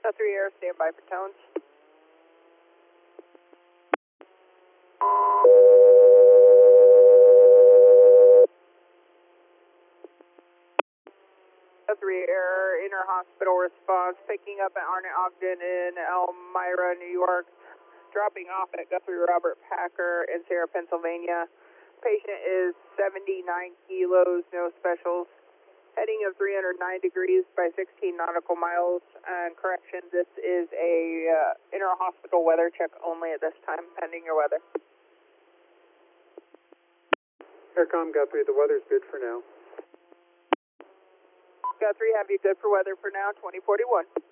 3 Air, stand by for tones. 3 Air, inter-hospital response, picking up at Arnett Ogden in Elmira, New York, dropping off at Guthrie Robert Packer in Sarah, Pennsylvania. Patient is 79 kilos, no specials. Heading of 309 degrees by 16 nautical miles. And correction, this is a inter-hospital weather check only at this time, pending your weather. Aircom Guthrie, the weather's good for now. Guthrie, have you good for weather for now, 2041.